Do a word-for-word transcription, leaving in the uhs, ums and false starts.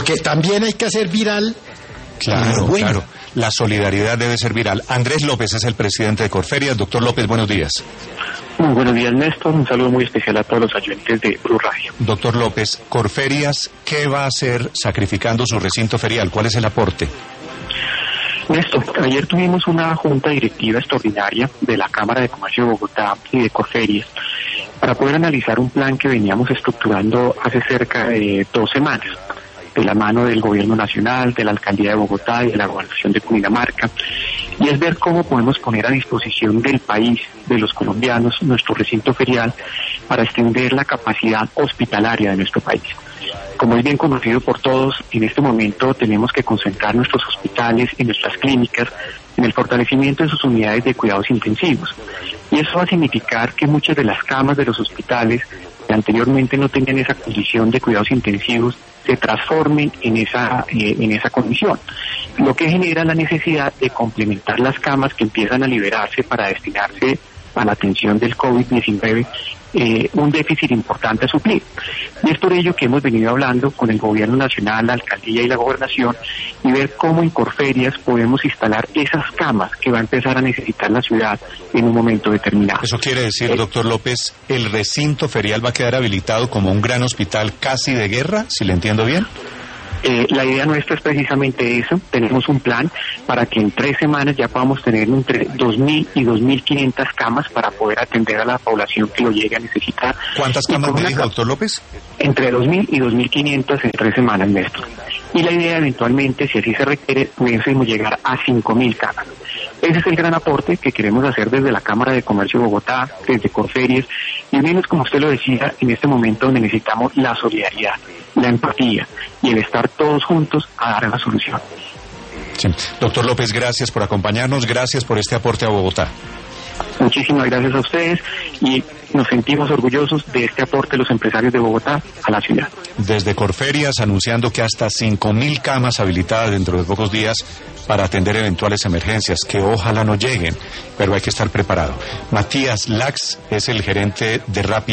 porque también hay que hacer viral. Claro, bueno. claro. La solidaridad debe ser viral. Andrés López es el presidente de Corferias. Doctor López, buenos días. Muy buenos días, Néstor. Un saludo muy especial a todos los oyentes de Blue Radio. Doctor López, Corferias, ¿qué va a hacer sacrificando su recinto ferial? ¿Cuál es el aporte? Néstor, ayer tuvimos una junta directiva extraordinaria de la Cámara de Comercio de Bogotá y de Corferias para poder analizar un plan que veníamos estructurando hace cerca de dos semanas, de la mano del Gobierno Nacional, de la Alcaldía de Bogotá y de la Gobernación de Cundinamarca, y es ver cómo podemos poner a disposición del país, de los colombianos, nuestro recinto ferial para extender la capacidad hospitalaria de nuestro país. Como es bien conocido por todos, en este momento tenemos que concentrar nuestros hospitales y nuestras clínicas en el fortalecimiento de sus unidades de cuidados intensivos. Y eso va a significar que muchas de las camas de los hospitales que anteriormente no tenían esa condición de cuidados intensivos se transformen en esa eh, en esa condición, lo que genera la necesidad de complementar las camas que empiezan a liberarse para destinarse a la atención del COVID diecinueve, eh, un déficit importante a suplir. Y es por ello que hemos venido hablando con el Gobierno Nacional, la Alcaldía y la Gobernación, y ver cómo en Corferias podemos instalar esas camas que va a empezar a necesitar la ciudad en un momento determinado. Eso quiere decir, eh, doctor López, ¿el recinto ferial va a quedar habilitado como un gran hospital casi de guerra, si le entiendo bien? Eh, la idea nuestra es precisamente eso. Tenemos un plan para que en tres semanas ya podamos tener entre dos mil y dos mil quinientas camas para poder atender a la población que lo llegue a necesitar. ¿Cuántas camas me dijo, doctor López? Entre dos mil y dos mil quinientas en tres semanas, Néstor. Y la idea eventualmente, si así se requiere, pudiésemos llegar a cinco mil camas. Ese es el gran aporte que queremos hacer desde la Cámara de Comercio de Bogotá, desde Corferias, y menos, como usted lo decía, en este momento donde necesitamos la solidaridad, la empatía y el estar todos juntos a dar la solución. Sí. Doctor López, gracias por acompañarnos, gracias por este aporte a Bogotá. Muchísimas gracias a ustedes y nos sentimos orgullosos de este aporte de los empresarios de Bogotá a la ciudad. Desde Corferias, anunciando que hasta cinco mil camas habilitadas dentro de pocos días para atender eventuales emergencias, que ojalá no lleguen, pero hay que estar preparado. Matías Lax es el gerente de Rappi.